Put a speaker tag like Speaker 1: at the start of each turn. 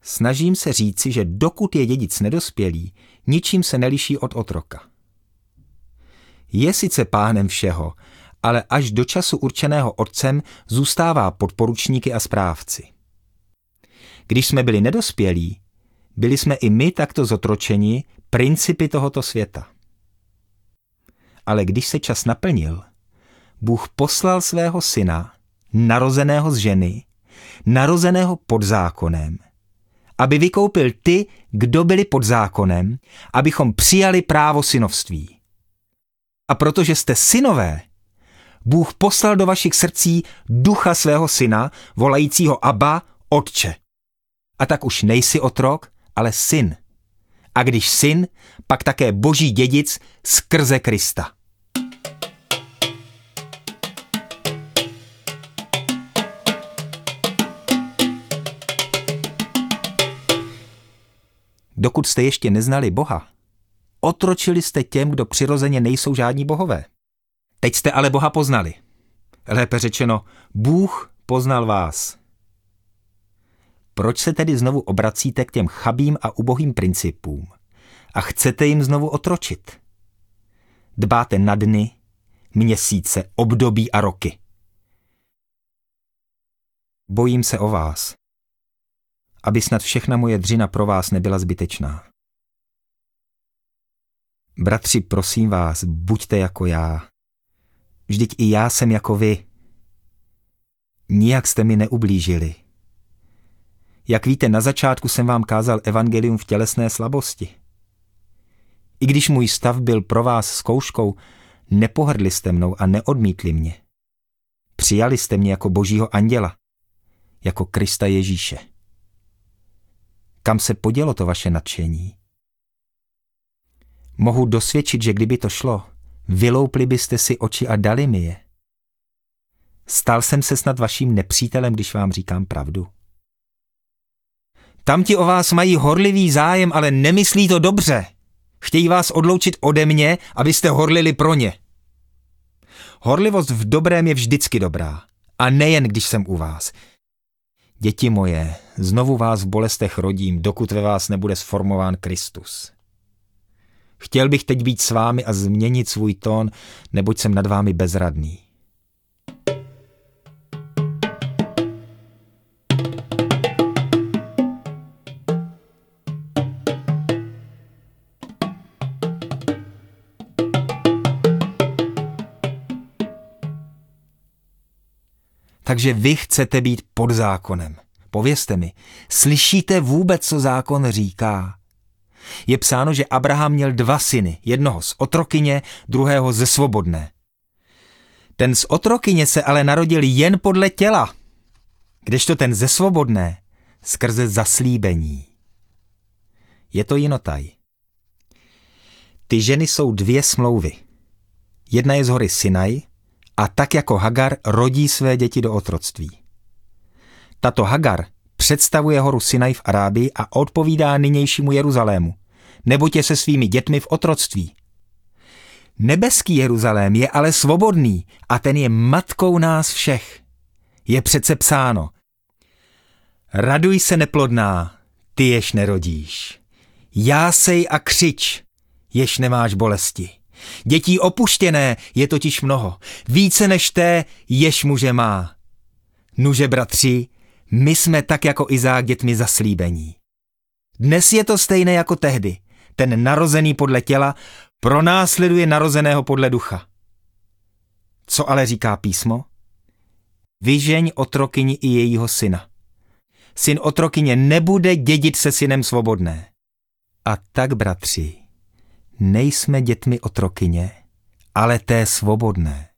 Speaker 1: Snažím se říci, že dokud je dědic nedospělý, ničím se neliší od otroka. Je sice pánem všeho, ale až do času určeného otcem zůstává podporučníky a správci. Když jsme byli nedospělí, byli jsme i my takto zotročeni principy tohoto světa. Ale když se čas naplnil, Bůh poslal svého syna, narozeného z ženy, narozeného pod zákonem, aby vykoupil ty, kdo byli pod zákonem, abychom přijali právo synovství. A protože jste synové, Bůh poslal do vašich srdcí ducha svého syna, volajícího Abba, Otče. A tak už nejsi otrok, ale syn. A když syn, pak také boží dědic skrze Krista. Dokud jste ještě neznali Boha, otročili jste těm, kdo přirozeně nejsou žádní bohové. Teď jste ale Boha poznali. Lépe řečeno, Bůh poznal vás. Proč se tedy znovu obracíte k těm chabým a ubohým principům a chcete jim znovu otročit? Dbáte na dny, měsíce, období a roky. Bojím se o vás, aby snad všechna moje dřina pro vás nebyla zbytečná. Bratři, prosím vás, buďte jako já. Vždyť i já jsem jako vy. Nijak jste mi neublížili. Jak víte, na začátku jsem vám kázal evangelium v tělesné slabosti. I když můj stav byl pro vás zkouškou, nepohrdli jste mnou a neodmítli mě. Přijali jste mě jako božího anděla, jako Krista Ježíše. Kam se podělo to vaše nadšení? Mohu dosvědčit, že kdyby to šlo, vyloupli byste si oči a dali mi je. Stal jsem se snad vaším nepřítelem, když vám říkám pravdu. Tamti o vás mají horlivý zájem, ale nemyslí to dobře. Chtějí vás odloučit ode mě, abyste horlili pro ně. Horlivost v dobrém je vždycky dobrá. A nejen, když jsem u vás. Děti moje, znovu vás v bolestech rodím, dokud ve vás nebude sformován Kristus. Chtěl bych teď být s vámi a změnit svůj tón, neboť jsem nad vámi bezradný. Takže vy chcete být pod zákonem. Povězte mi, slyšíte vůbec, co zákon říká? Je psáno, že Abraham měl 2 syny, jednoho z otrokyně, druhého ze svobodné. Ten z otrokyně se ale narodil jen podle těla, kdežto ten ze svobodné skrze zaslíbení. Je to jinotaj. Ty ženy jsou 2 smlouvy. Jedna je z hory Sinaj a tak jako Hagar rodí své děti do otroctví. Tato Hagar představuje horu Sinaj v Arábii a odpovídá nynějšímu Jeruzalému, neboť je se svými dětmi v otroctví. Nebeský Jeruzalém je ale svobodný a ten je matkou nás všech. Je přece psáno: Raduj se, neplodná, ty jež nerodíš. Jásej a křič, jež nemáš bolesti. Dětí opuštěné je totiž mnoho, více než té, jež muže má. Nuže, bratři, my jsme tak jako Izák dětmi zaslíbení. Dnes je to stejné jako tehdy. Ten narozený podle těla pronásleduje narozeného podle ducha. Co ale říká písmo? Vyžeň otrokyni i jejího syna. Syn otrokyně nebude dědit se synem svobodné. A tak, bratři, nejsme dětmi otrokyně, ale té svobodné.